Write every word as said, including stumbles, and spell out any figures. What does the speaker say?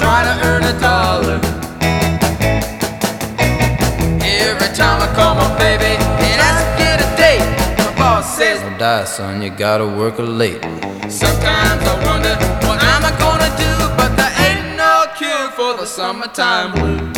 trying to earn a dollar. Every time I call my baby and ask to get a date, my boss says, "Don't die, son, you gotta work late." Sometimes I wonder what am I gonna do, but there ain't no cure for the summertime blues.